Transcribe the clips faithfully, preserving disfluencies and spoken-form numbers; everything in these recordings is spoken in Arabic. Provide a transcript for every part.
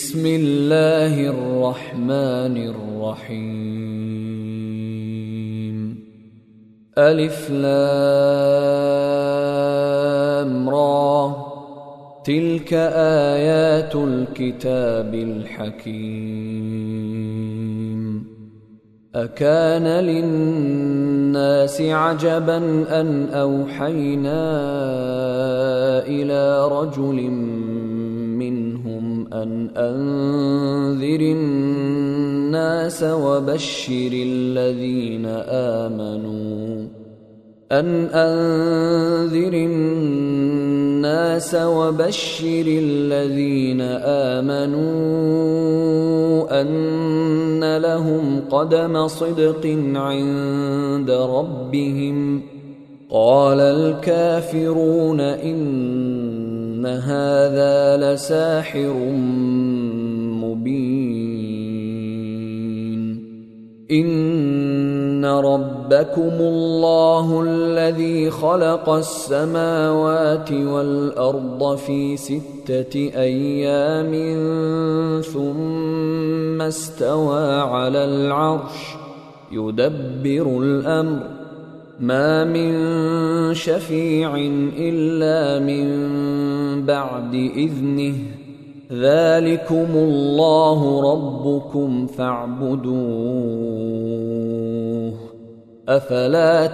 بسم الله الرحمن الرحيم ألف لام را تلك آيات الكتاب الحكيم أكان للناس عجبا أن أوحينا إلى رجل منهم أن أنذر الناس وبشر الذين آمنوا أن أنذر الناس وبشر الذين آمنوا أن لهم قدم صدق عند ربهم قال الكافرون إن هذا لساحر مبين إن ربكم الله الذي خلق السماوات والأرض في ستة أيام ثم استوى على العرش يدبر الأمر ما من شفيع إلا من بعد إذنه ذلكم الله ربكم فاعبدوه أفلا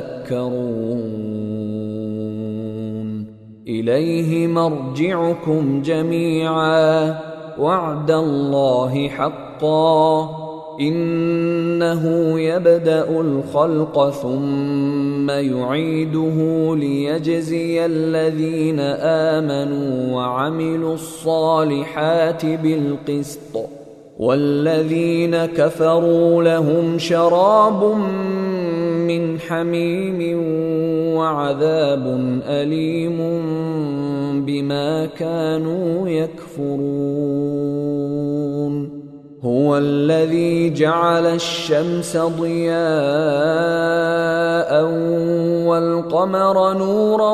تذكرون إليه مرجعكم جميعا وعد الله حقا إنه يبدأ الخلق ثم يعيده ليجزي الذين آمنوا وعملوا الصالحات بالقسط والذين كفروا لهم شراب من حميم وعذاب أليم بما كانوا يكفرون هو الذي جعل الشمس ضياء والقمر نورا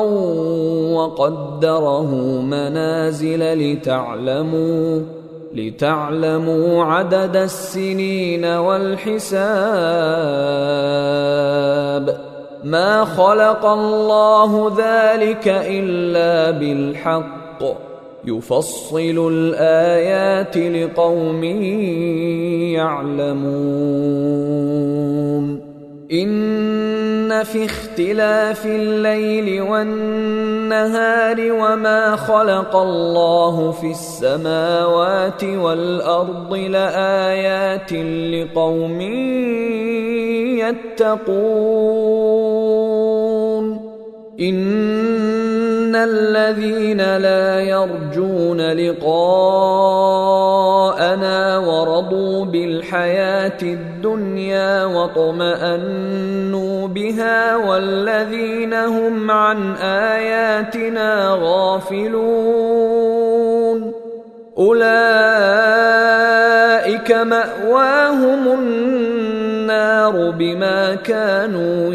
وقدره منازل لتعلموا لتعلموا عدد السنين والحساب ما خلق الله ذلك إلا بالحق يفصل الآيات لقوم يعلمون إن في اختلاف الليل والنهار وما خلق الله في السماوات والأرض لآيات لقوم يتقون إن الذين لا يرجون لقاءنا ورضوا بالحياة الدنيا واطمأنوا بها والذين هم عن آياتنا غافلون أولئك مأواهم النار بما كانوا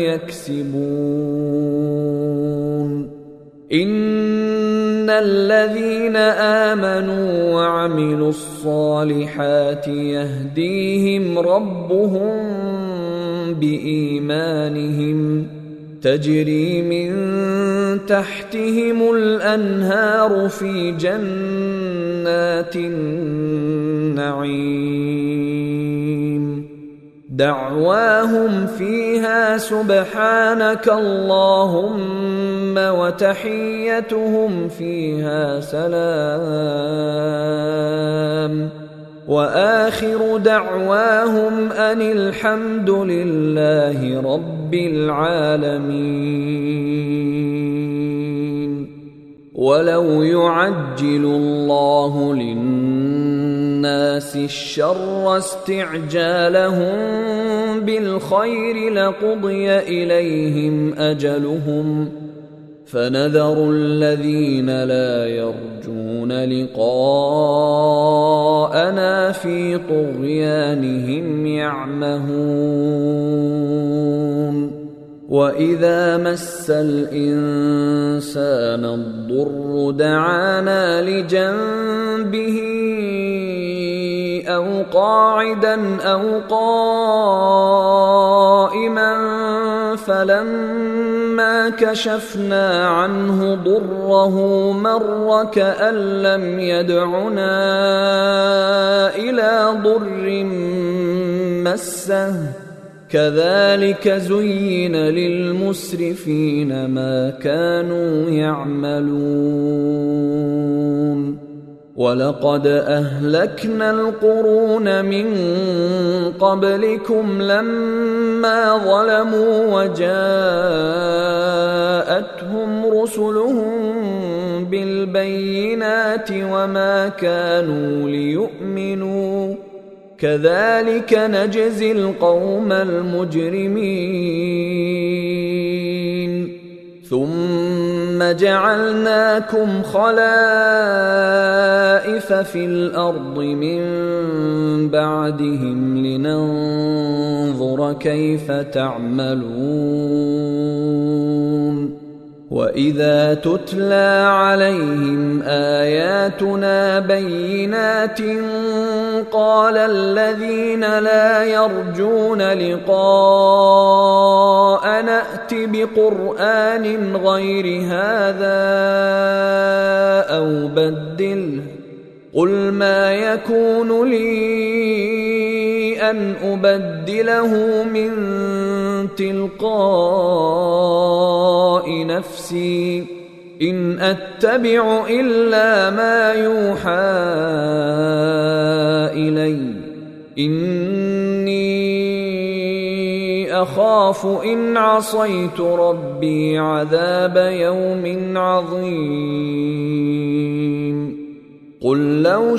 يكسبون إن الذين آمنوا وعملوا الصالحات يهديهم ربهم بإيمانهم تجري من تحتهم الأنهار في جنات النعيم دعواهم فيها سبحانك اللهم وتحيتهم فيها سلام وآخر دعواهم أن الحمد لله رب العالمين ولو يعجل الله للناس الشر استعجالهم بالخير لقضي إليهم أجلهم فنذر الذين لا يرجون لقاءنا في طغيانهم يعمهون وَإِذَا مَسَّ الْإِنسَانَ الضُّرُّ دَعَانَا لِجَنبِهِ أو قاعدا أو قائما فلما كشفنا عنه ضره مر كأن لم يدعنا إلى ضر مسه كذلك زين للمسرفين ما كانوا يعملون ولقد أهلكنا القرون من قبلكم لما ظلموا وجاءتهم رسلهم بالبينات وما كانوا ليؤمنوا كذلك نجزي القوم المجرمين ثم جعلناكم خلائف في الأرض من بعدهم لننظر كيف تعملون وإذا تتلى عليهم آياتنا بينات قال الذين لا يرجون لقاء نأت بقرآن غير هذا أو بدله قل ما يكون لي أن أبدله من تلقاء نفسي إن أتبع إلا ما يوحى إلي إني أخاف إن عصيت ربي عذاب يوم عظيم قل لو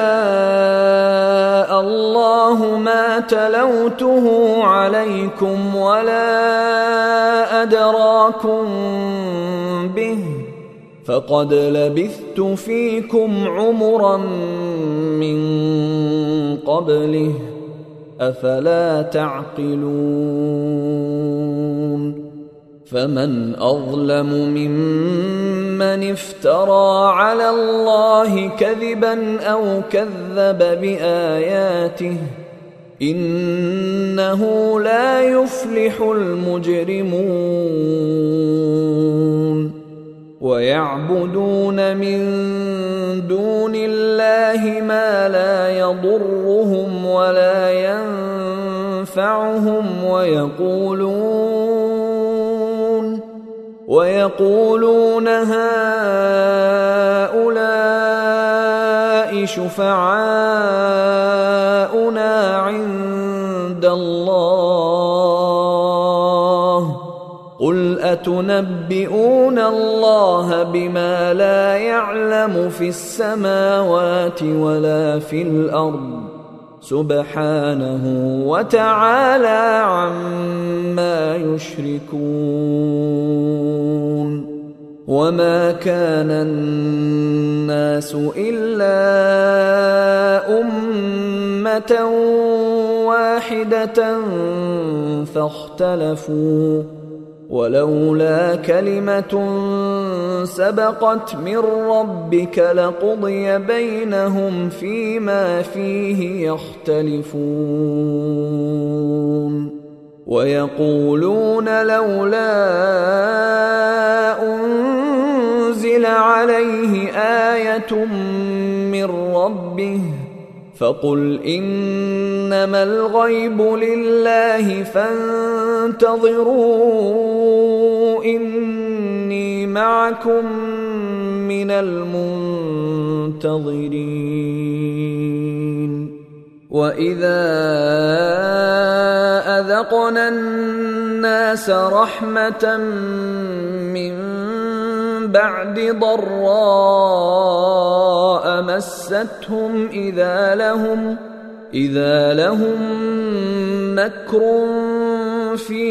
شاء الله ما تلوته عليكم ولا أدراكم به فقد لبثت فيكم عمرا من قبله أفلا تعقلون فمن أظلم ممن افترى على الله كذبا أو كذب بآياته إنه لا يفلح المجرمون ويعبدون من دون الله ما لا يضرهم ولا ينفعهم ويقولون ويقولون هؤلاء شفعاؤنا عند الله قل أتنبئون الله بما لا يعلم في السماوات ولا في الأرض سبحانه وتعالى عما يشركون وما كان الناس إلا أمة واحدة فاختلفوا ولولا كلمة سبقت من ربك لقضي بينهم فيما فيه يختلفون ويقولون لولا أنزل عليه آية من ربه فقل إنما الغيب لله فانتظروا إني معكم من المنتظرين وإذا أذقنا الناس رحمة من بعد ضراء مستهم إذا لهم إذا لهم مكر في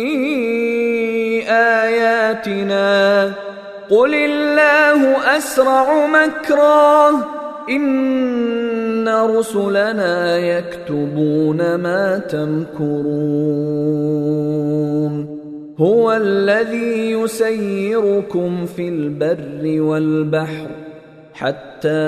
آياتنا قل الله أسرع مكرا إن رسلنا يكتبون ما تمكرون هو الذي يسيركم في البر والبحر حتى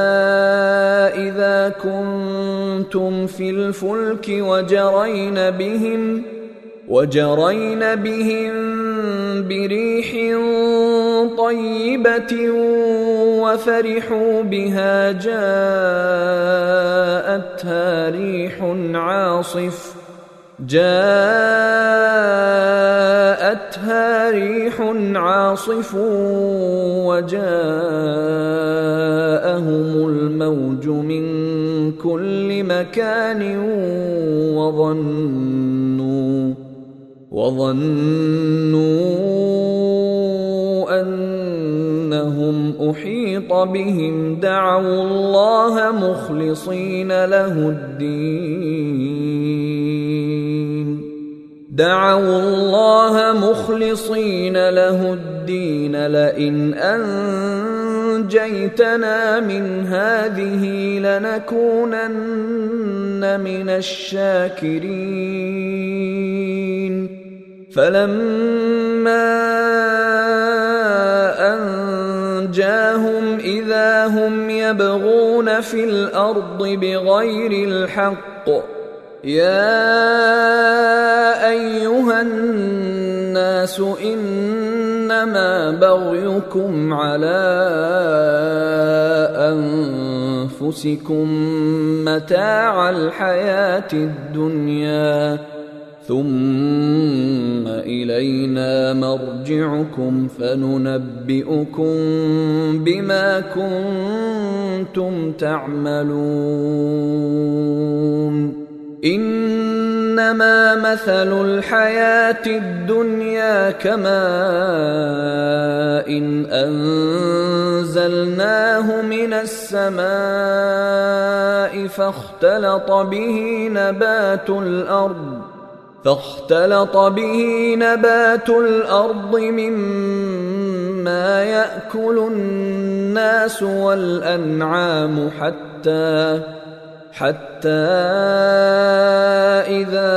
إذا كنتم في الفلك وجرين بهم وجرين بهم بريح طيبة وفرحوا بها جاءتها ريح عاصف جاءتها ريح عاصف وجاءهم الموج من كل مكان وظنوا وظنوا أنهم أحيط بهم دعوا الله مخلصين له الدين دعوا الله مخلصين له الدين لئن أنجيتنا من هذه لنكونن من الشاكرين فلما أنجاهم إذا هم يبغون في الأرض بغير الحق يا أيها الناس إنما بغيكم على أنفسكم متاع الحياة الدنيا ثم إلينا مرجعكم فننبئكم بما كنتم تعملون إنما مثل الحياة الدنيا كماء إن أنزلناه من السماء فاختلط به نبات الأرض فاختلط به نبات الأرض مما يأكل الناس والأنعام حتى حتى إذا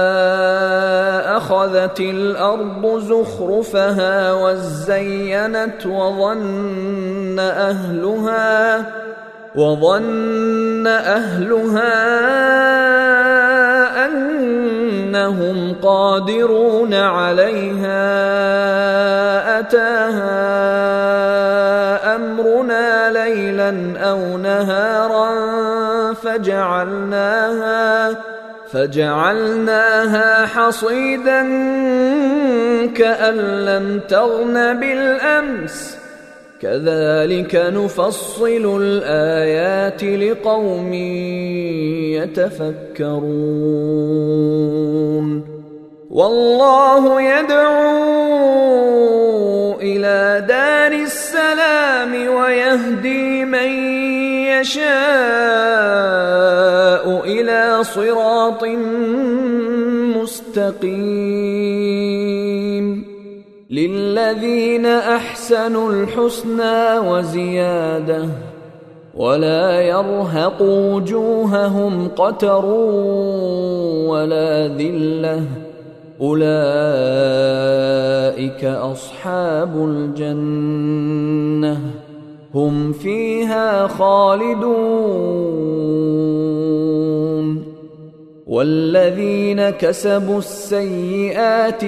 أخذت الأرض زخرفها وزينت وظن أهلها وظن أهلها أنهم قادرون عليها أتاها أمرنا ليلا أو نهارا فجعلناها فجعلناها حصيدا كأن لم تغن بالأمس كذلك نفصل الآيات لقوم يتفكرون والله يدعو إلى دار السلام ويهدي من يشاء إلى صراط مستقيم للذين أحسنوا الحسنى وزيادة ولا يرهق وجوههم قتر ولا ذلة أولئك أصحاب الجنة هم فيها خالدون والذين كسبوا السيئات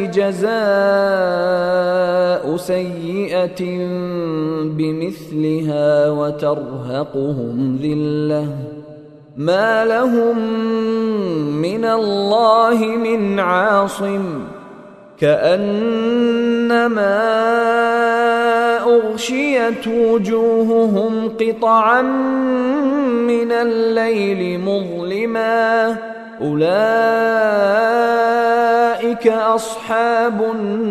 جزاء سيئة بمثلها وترهقهم ذلة ما لهم من الله من عاصم كأنما أغشيت وجوههم قطعا من الليل مظلما أولئك أصحاب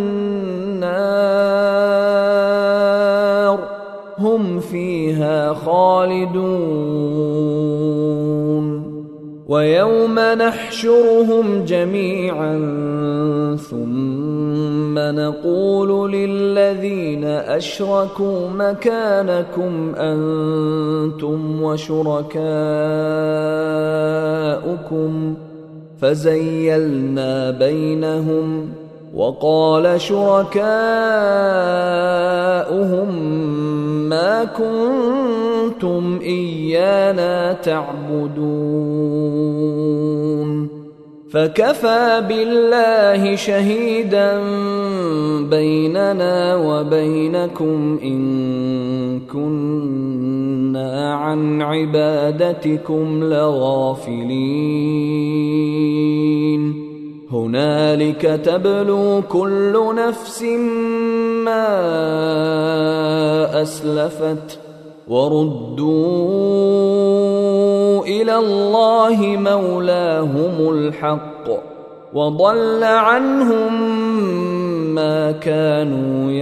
النار هم فيها خالدون ويوم نحشرهم جميعا ثم نقول للذين أشركوا مكانكم أنتم وشركاؤكم فزيلنا بينهم وقال شركاؤهم ما كنتم إيانا تعبدون فكفى بالله شهيدا بيننا وبينكم إن كنا عن عبادتكم لغافلين هنالك تبلو كل نفس ما أسلفت وردوا إلى الله مولاهم الحق وضل عنهم ما كانوا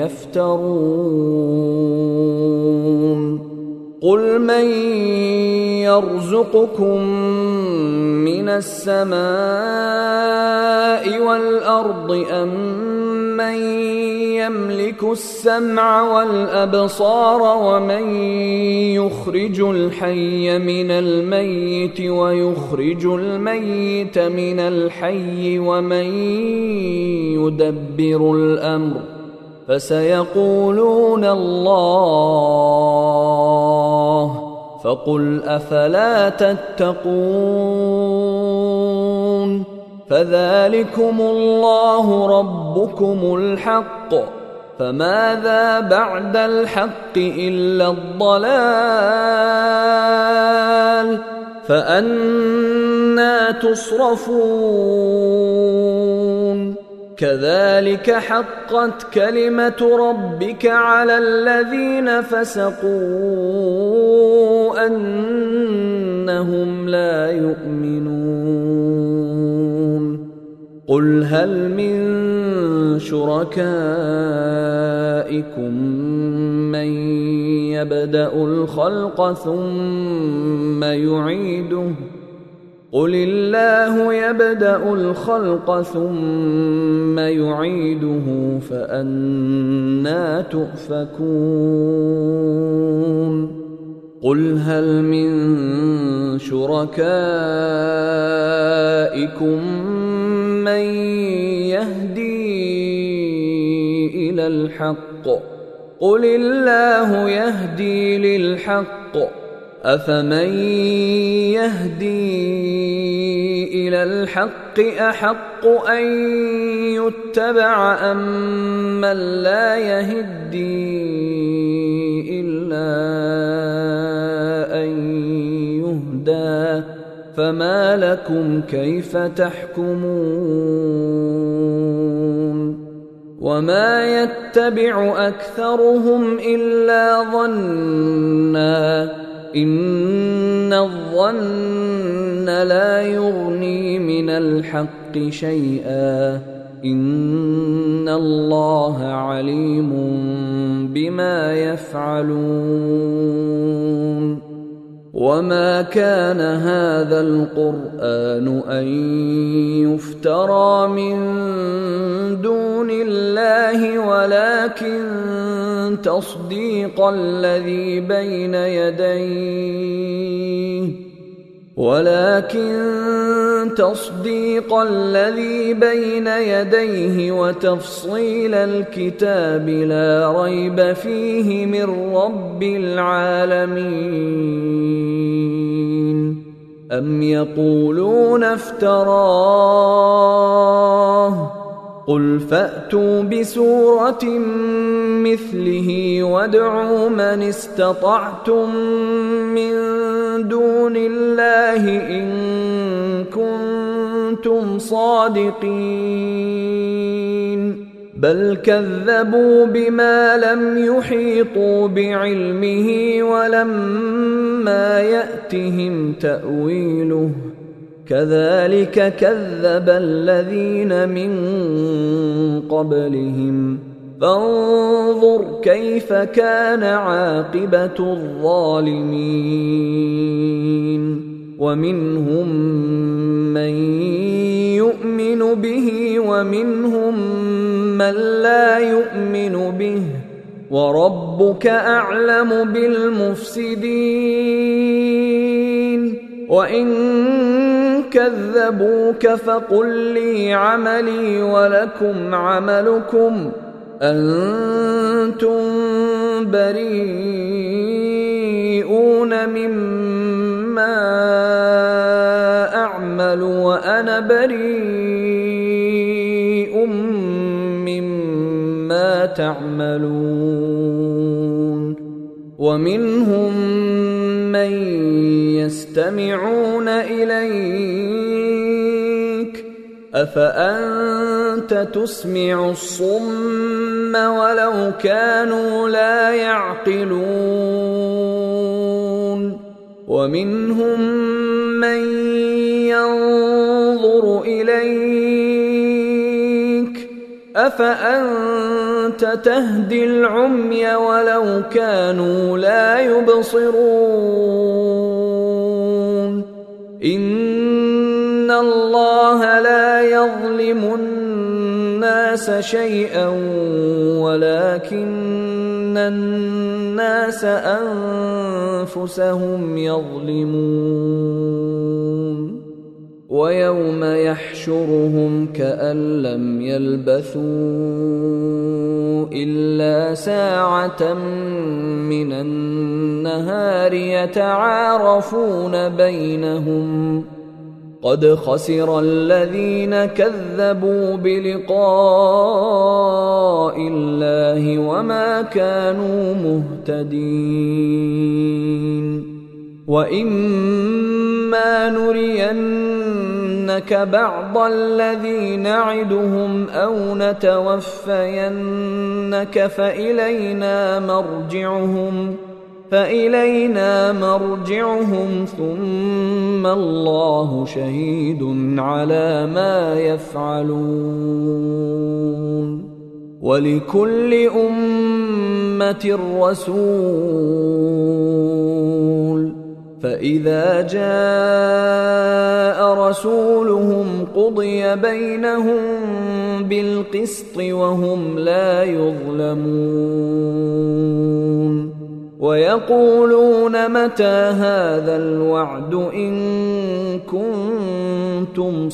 يفترون قل من يرزقكم من السماء والأرض أم من يملك السمع والأبصار ومن يخرج الحي من الميت ويخرج الميت من الحي ومن يدبر الأمر فسيقولون الله فقل أفلا تتقون فذلكم الله ربكم الحق فماذا بعد الحق إلا الضلال فأنى تصرفون كذلك حقت كلمة ربك على الذين فسقوا أنهم لا يؤمنون قل هل من شركائكم من يبدأ الخلق ثم يعيده قل الله يبدأ الخلق ثم يعيده فأنى تؤفكون قل هل من شركائكم من يهدي إلى الحق قل الله يهدي للحق أفمن يهدي إلى الحق أحق أن يتبع أم من لا يهدي إلا أن يهدى فما لكم كيف تحكمون وما يتبع أكثرهم إلا ظنًّا إن الظن لا يغني من الحق شيئا إن الله عليم بما يفعلون وما كان هذا القرآن أن يفترى من دون الله ولكن تصديق الذي بين يديه ولكن تصديق الذي بين يديه وتفصيل الكتاب لا ريب فيه من رب العالمين أم يقولون افتراه قل فأتوا بسورة مثله وادعوا من استطعتم من دون الله إن كنتم صادقين بل كذبوا بما لم يحيطوا بعلمه ولما يأتهم تأويله كذلك كذب الذين من قبلهم فانظر كيف كان عاقبة الظالمين ومنهم من يؤمن به ومنهم من لا يؤمن به وربك أعلم بالمفسدين وإن كذبوك فقل لي عملي ولكم عملكم أنتم بريئون مما أعمل وأنا بريء مما تعملون ومنهم من يستمعون إليك أفأنت تسمع الصم ولو كانوا لا يعقلون ومنهم من ينظر إليك أفأنت تهدي العمي ولو كانوا لا يبصرون إن الله لا يظلم الناس شيئا ولكن الناس أنفسهم يظلمون ويوم يحشرهم كأن لم يلبثوا إلا ساعة من النهار يتعارفون بينهم قد خسر الذين كذبوا بلقاء الله وما كانوا مهتدين وإما نرينك بعض الذي نعدهم أو نتوفينك فإلينا مرجعهم فإلينا مرجعهم ثم الله شهيد على ما يفعلون ولكل أمة رسول فإذا جاء رسولهم قضي بينهم بالقسط وهم لا يظلمون ويقولون متى هذا الوعد إن كنتم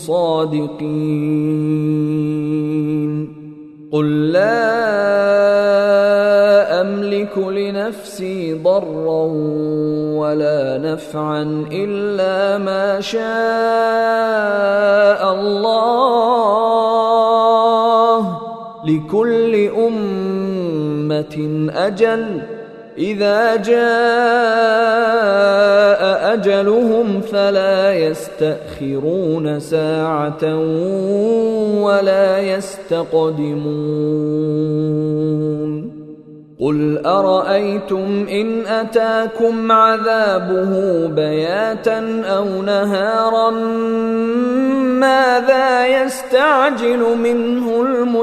صادقين قل لا أملك لنفسي ضرا ولا نفعا إلا ما شاء الله لكل أمة أجل إذا جاء أجلهم فلا يستأخرون ساعة ولا يستقدمون قل أرأيتم إن أتاكم عذابه بياتا أو نهارا ماذا يستعجل منه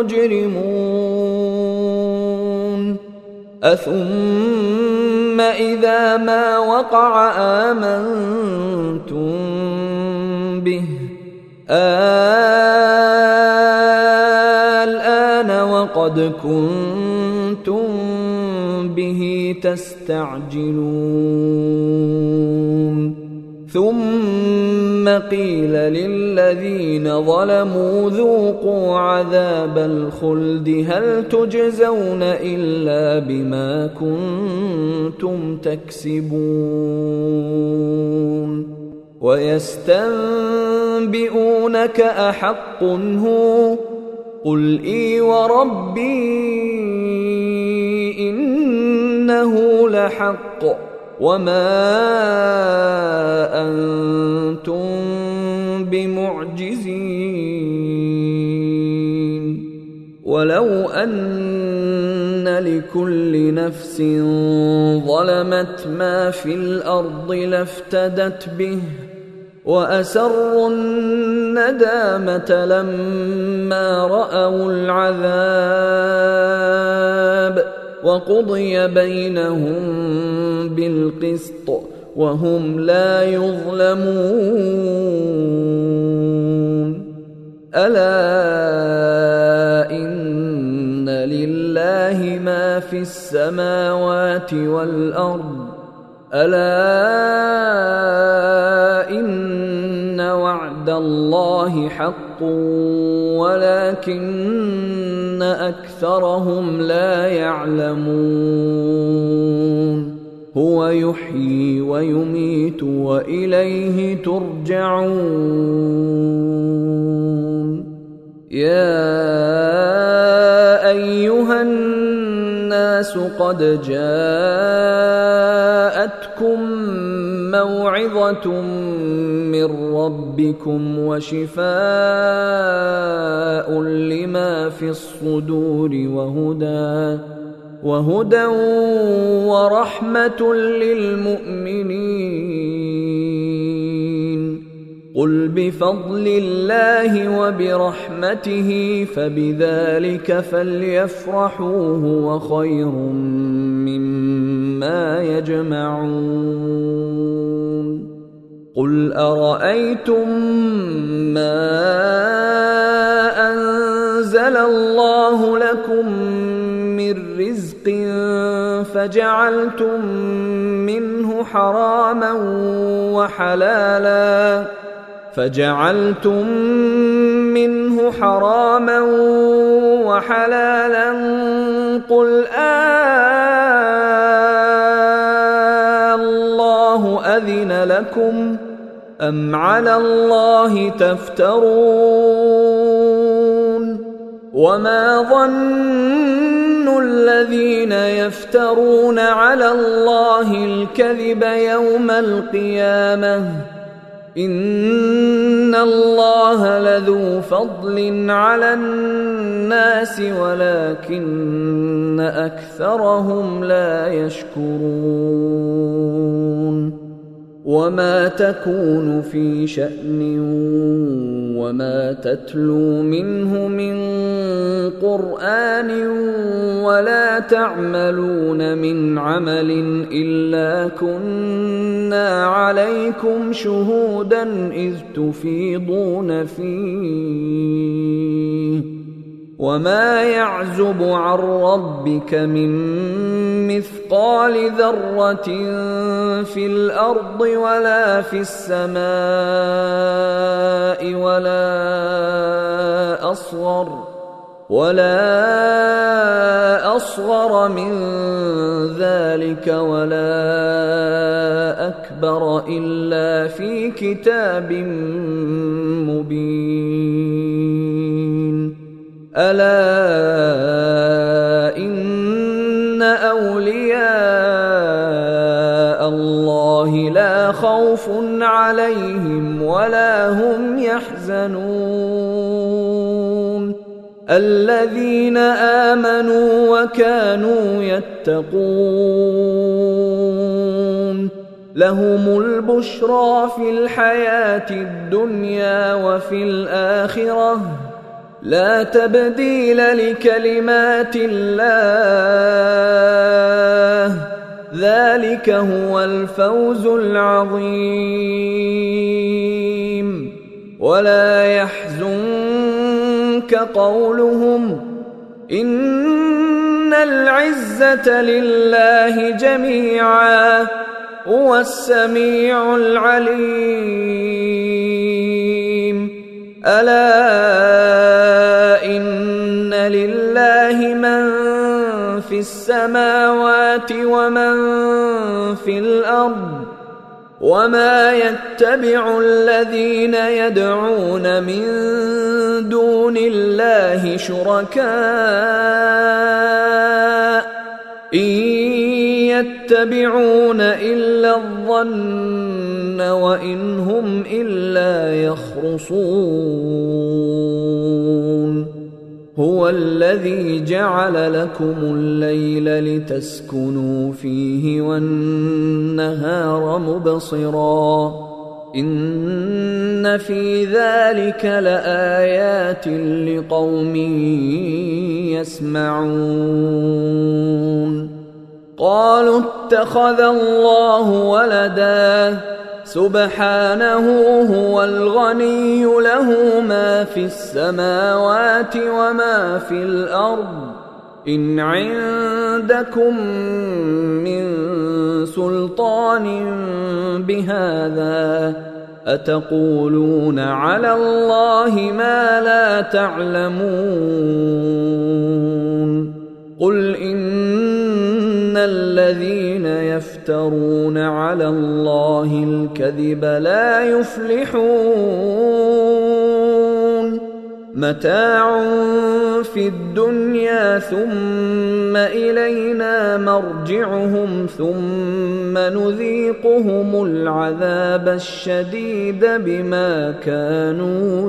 المجرمون أثم إذا ما وقع آمنتم به الآن وقد كنتم به تستعجلون ثم قيل للذين ظلموا ذوقوا عذاب الخلد هل تجزون إلا بما كنتم تكسبون ويستنبئونك أحق هو قل إي وربي إنه لحق وما أنتم بمعجزين ولو أن لكل نفس ظلمت ما في الأرض لافتدت به وأسروا الندامة لما رأوا العذاب وقضي بينهم بالقسط وهم لا يظلمون ألا إن لله ما في السماوات والأرض ألا إن وعد وعد الله حق ولكن أكثرهم لا يعلمون هو يحيي ويميت وإليه ترجعون يا أيها الناس قد جاءتكم موعظة من ربكم وشفاء لما في الصدور وهدى وهدى ورحمة للمؤمنين قل بفضل الله وبرحمته فبذلك فليفرحوا هو خير مما يجمعون قل أرأيتم ما أنزل الله لكم من رزق فجعلتم منه حراما وحلالا فجعلتم منه حراما وحلالا قل آه الله أذن لكم أم على الله تفترون وما ظن الذين يفترون على الله الكذب يوم القيامة إن الله لذو فضل على الناس ولكن أكثرهم لا يشكرون وما تكون في شأن وما تتلو منه من قرآن ولا تعملون من عمل إلا كنا عليكم شهودا إذ تفيضون فيه وما يعزب عن ربك من مثقال ذرة في الأرض ولا في السماء ولا أصغر ولا أصغر من ذلك ولا أكبر إلا في كتاب مبين ألا إن أولياء الله لا خوف عليهم ولا هم يحزنون الذين آمنوا وكانوا يتقون لهم البشرى في الحياة الدنيا وفي الآخرة لا تبديل لكلمات الله ذلك هو الفوز العظيم ولا يحزنك قولهم إن العزة لله جميعا هو السميع العليم ألا إن لله من في السماوات ومن في الأرض وما يتبع الذين يدعون من دون الله شركاء إن يتبعون إلا الظن وإن هم إلا يخرصون هو الذي جعل لكم الليل لتسكنوا فيه والنهار مبصرا إن في ذلك لآيات لقوم يسمعون قالوا اتخذ الله ولدا سبحانه هو الغني له ما في السماوات وما في الأرض إن عندكم من سلطان بهذا أتقولون على الله ما لا تعلمون قل إن الذين يفترون على الله الكذب لا يفلحون متاع في الدنيا ثم إلينا مرجعهم ثم نذيقهم العذاب الشديد بما كانوا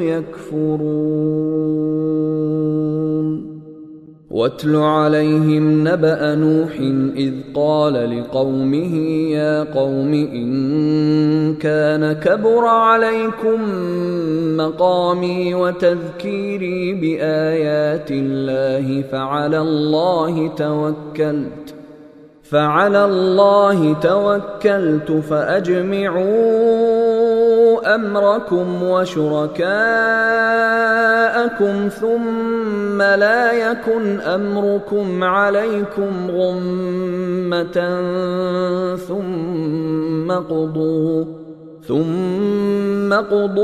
يكفرون واتل عليهم نبأ نوح إذ قال لقومه يا قوم إن كان كبر عليكم مقامي وتذكيري بآيات الله فعلى الله توكلت فعلى الله توكلت فأجمعوا أمركم وشركاءكم ثم لا يكن أمركم عليكم غمة ثم قضوا ثم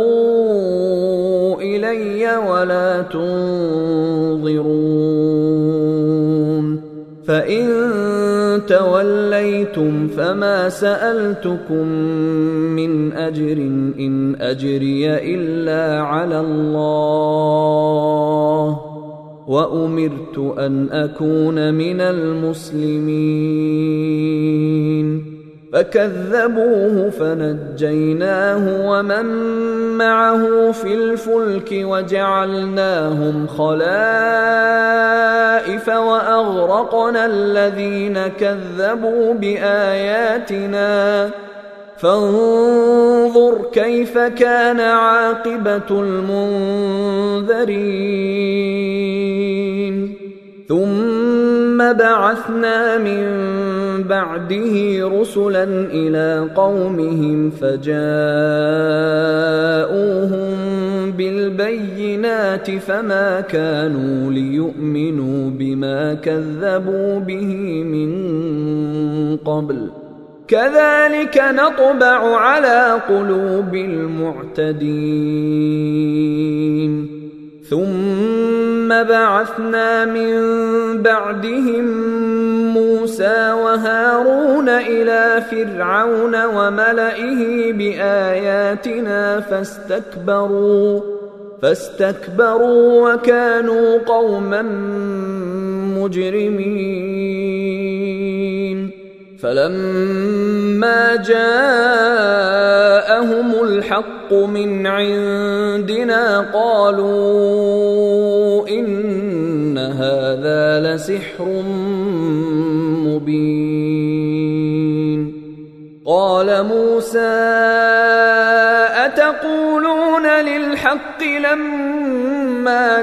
قضوا إلي ولا تنظرون فإن توليتم فما سألتكم من أجر إن أجري إلا على الله وأمرت أن أكون من المسلمين فكذبوه فنجيناه ومن معه في الفلك وجعلناهم خلائف وأغرقنا الذين كذبوا بآياتنا فانظر كيف كان عاقبة المنذرين ثم بعثنا من بعده رسلا إلى قومهم فجاءوهم بالبينات فما كانوا ليؤمنوا بما كذبوا به من قبل كذلك نطبع على قلوب المعتدين ثم بعثنا من بعدهم موسى وهارون إلى فرعون وملئه بآياتنا فاستكبروا فاستكبروا وكانوا قوما مجرمين فلما جاءهم الحق من عندنا قالوا إن هذا لسحر مبين قال موسى أتقولون للحق لما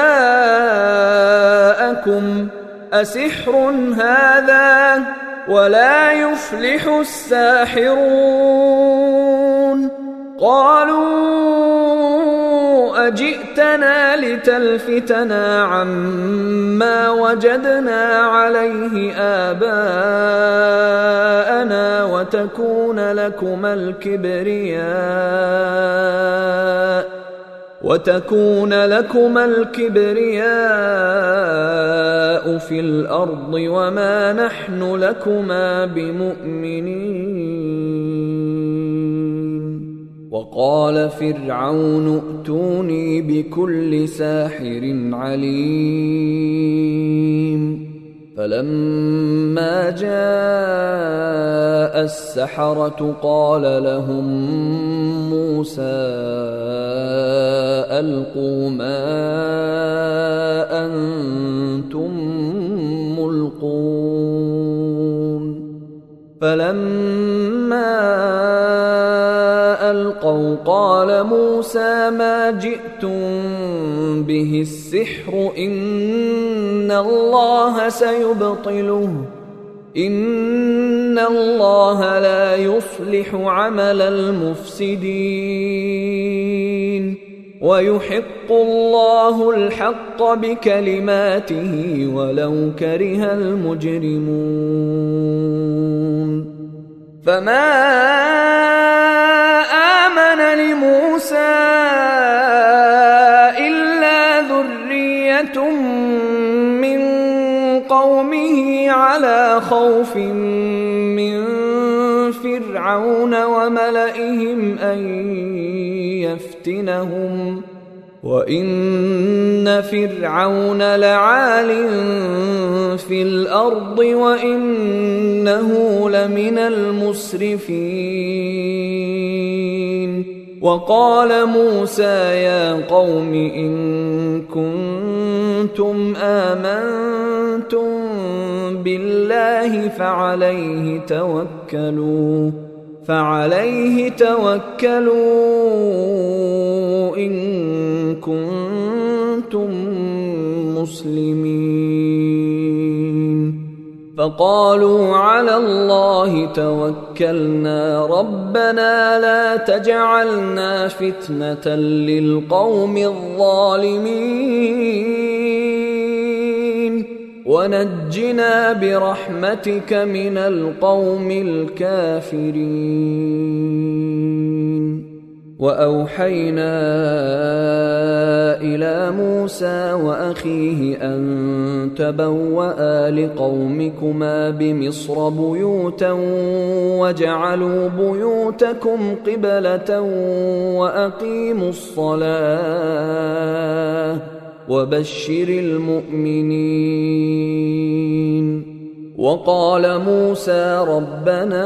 جاءكم أسحر هذا ولا يفلح الساحرون قالوا أجئتنا لتلفتنا عما وجدنا عليه آباءنا وتكون لكما الكبرياء وتكون لكما الكبرياء في الأرض وما نحن لكما بمؤمنين وقال فرعون ائتوني بكل ساحر عليم فلما جاء السحرة قال لهم موسى ألقوا ما أنتم ملقون فلما ألقوا قال موسى ما جئتم به السحر إن الله سيبطله إن الله لا يصلح عمل المفسدين ويحق الله الحق بكلماته ولو كره المجرمون فما آمن آل موسى إلا ذرية من قومه على خوف من فرعون وملئهم أن يفتنهم وإن فرعون لعال في الأرض وإنه لمن المسرفين. وقال موسى يا قوم إن كنتم آمنتم بالله فعليه توكلوا فعليه توكلوا إن كنتم مسلمين. فقالوا على الله توكلنا ربنا لا تجعلنا فتنة للقوم الظالمين ونجنا برحمتك من القوم الكافرين. وأوحينا إلى موسى وأخيه أن تبوأ لقومكما بمصر بيوتا واجعلوا بيوتكم قبلة وأقيموا الصلاة وبشر المؤمنين. وقال موسى ربنا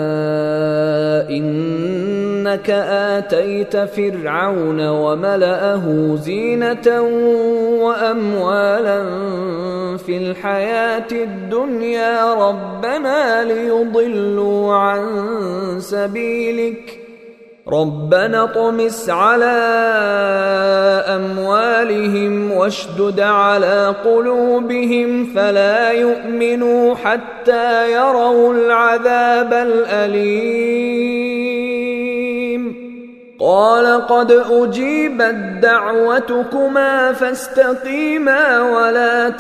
إنك آتيت فرعون وملأه زينة وأموالا في الحياة الدنيا ربنا ليضلوا عن سبيلك ربنا اطمس على أموالهم واشدد على قلوبهم فلا يؤمنوا حتى يروا العذاب الأليم. قال قد أجيبت دعوتكما فاستقيما ولا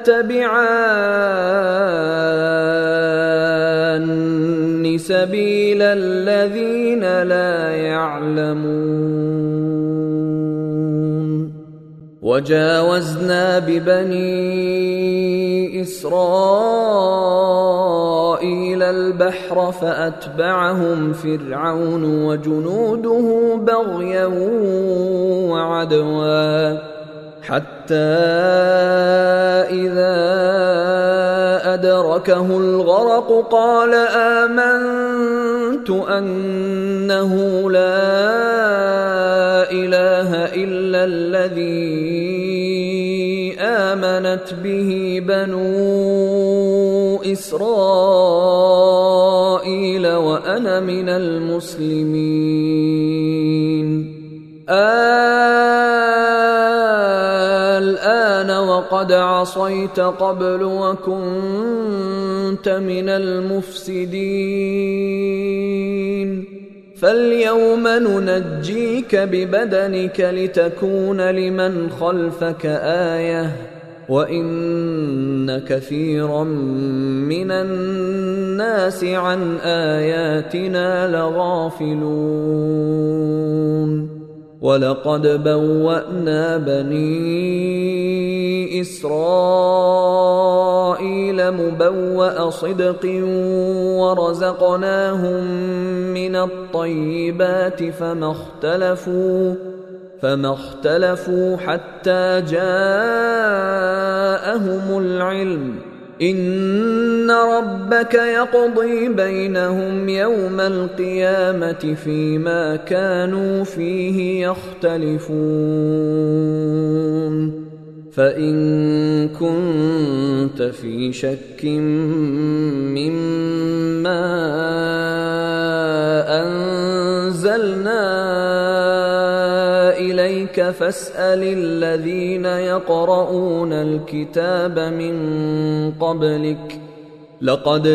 تتبعان سبيل الذين لا يعلمون. وجاوزنا ببني إسرائيل البحر فأتبعهم فرعون وجنوده بغيا وعدوا حتى إذا أدركه الغرق قال آمنت أنه لا إله إلا الذي آمنت به بنو إسرائيل وأنا من المسلمين. الآن وقد عصيت قبل وكنت من المفسدين فاليوم ننجيك ببدنك لتكون لمن خلفك آية وإن كثيرا من الناس عن آياتنا لغافلون. ولقد بوأنا بني إسرائيل مبوأ صدق ورزقناهم من الطيبات فما اختلفوا فما اختلفوا حتى جاءهم العلم إن ربك يقضي بينهم يوم القيامة فيما كانوا فيه يختلفون. فإن كنت في شك مما أنزلنا إليك فاسأل الذين يقرؤون الكتاب من قبلك لقد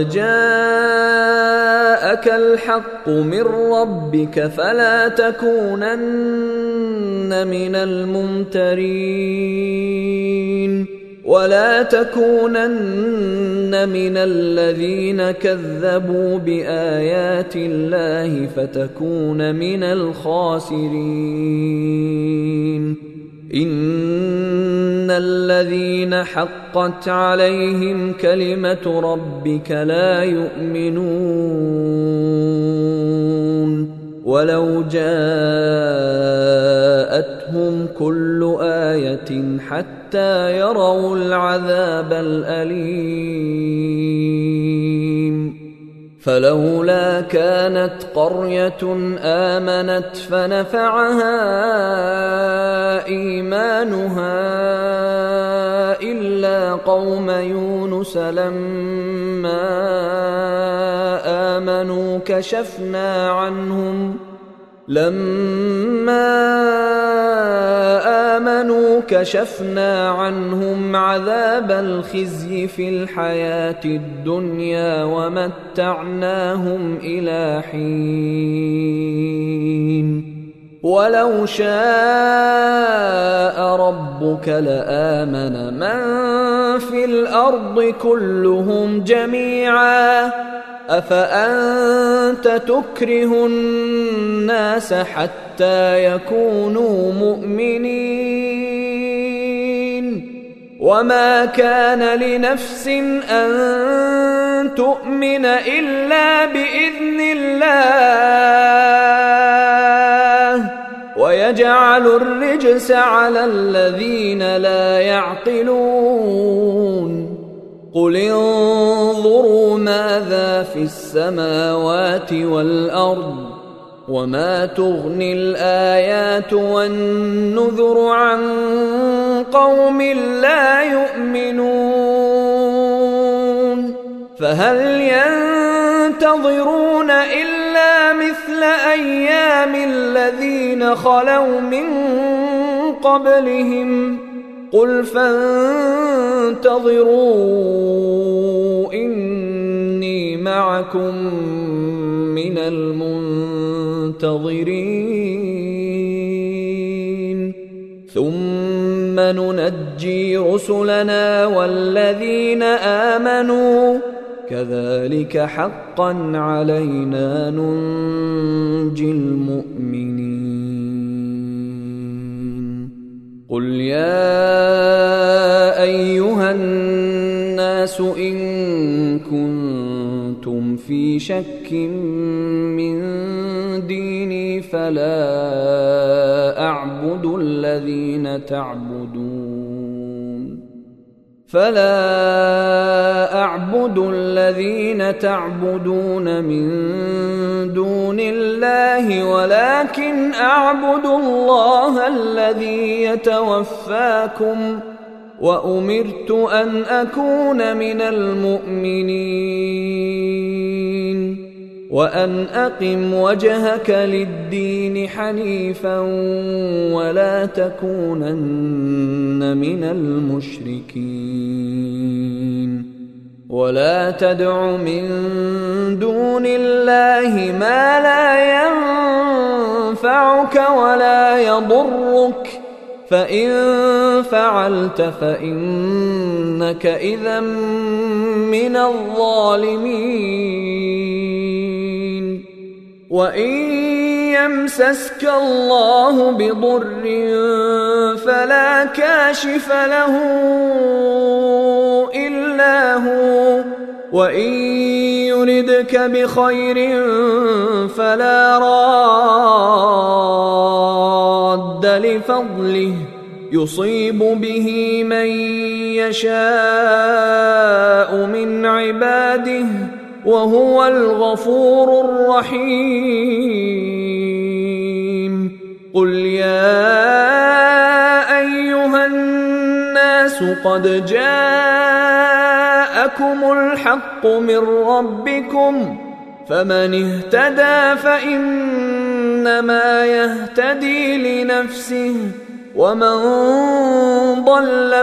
جاءك الحق من ربك فلا تكونن من الممترين. ولا تكونن من الذين كذبوا بآيات الله فتكون من الخاسرين. إن الذين حقت عليهم كلمة ربك لا يؤمنون ولو جاءتهم كل آية حتى يروا العذاب الأليم. فلولا كانت قرية آمنت فنفعها إيمانها إلا قوم يونس لما آمنوا كشفنا عنهم لما آمنوا كشفنا عنهم عذاب الخزي في الحياة الدنيا ومتعناهم إلى حين ولو شاء ربك لآمن من في الأرض كلهم جميعا أفأنت تكره الناس حتى يكونوا مؤمنين وما كان لنفس أن تؤمن إلا بإذن الله ويجعل الرجس على الذين لا يعقلون. قل انظروا ماذا في السماوات والأرض وما تغني الآيات والنذر عن قوم لا يؤمنون فهل ينتظرون إلا مثل أيام الذين خلوا من قبلهم قل فانتظروا إني معكم من المنتظرين ثم ننجي رسلنا والذين آمنوا كذلك حقا علينا ننجي المؤمنين. قل يا أيها الناس إن كنتم في شك من ديني فلا أعبد الذين تعبدون فلا أعبد الذين تعبدون من دون الله ولكن أعبد الله الذي يتوفاكم وأمرت أن أكون من المؤمنين وأن أقم وجهك للدين حنيفا ولا تكونن من المشركين ولا تدع من دون الله ما لا ينفعك ولا يضرك فإن فعلت فإنك إذا من الظالمين. وإن يمسسك الله بضر فلا كاشف له إلا هو وإن يردك بخير فلا راد لفضله يصيب به من يشاء من عباده وهو الغفور الرحيم. قل يا أيها الناس قد جاءكم الحق من ربكم فمن اهتدى فإنما يهتدي لنفسه ومن ضل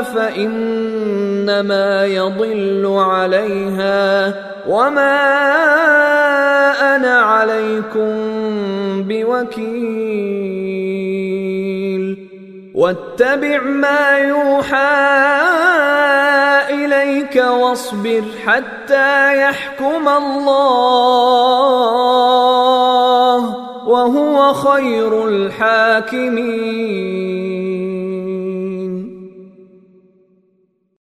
فإنما يضل عليها وما أنا عليكم بوكيل. واتبع ما يوحى إليك واصبر حتى يحكم الله وهو خير الحاكمين.